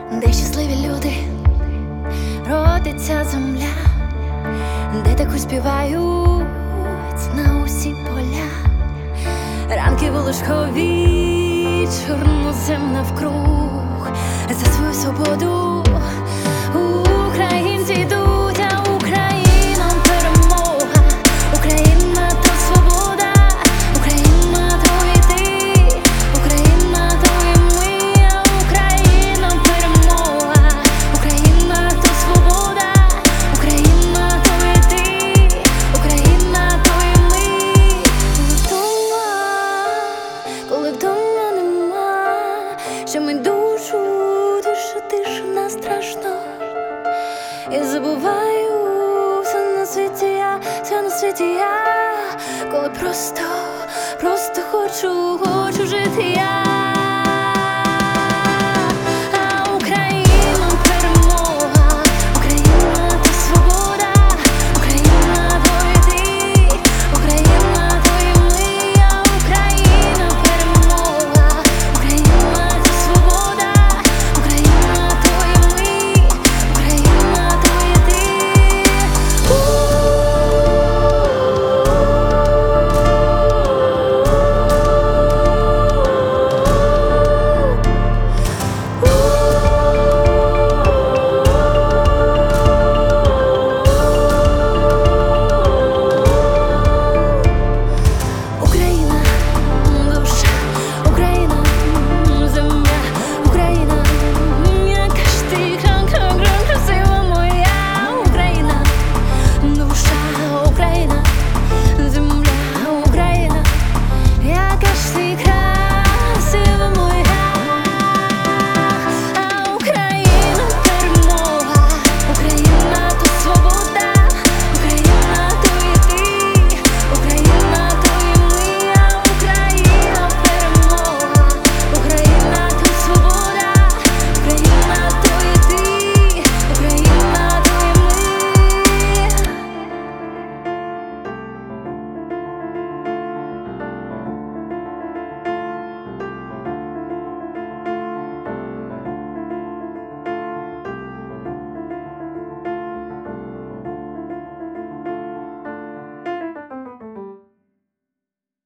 де щасливі люди, родиться земля, де таку співають на усі поля. Ранки волошкові, чорнозем навкруг, за свою свободу українці йдуть, а Україна перемога, Україна то свобода, Україна то і ти, Україна то і ми, а Україна перемога, Україна то свобода, Україна то і ти, Україна то і ми. Коли вдома нема, що ми душу, тишина страшно. Я забуваю все на світі я, все на світі я, коли просто хочу жити я.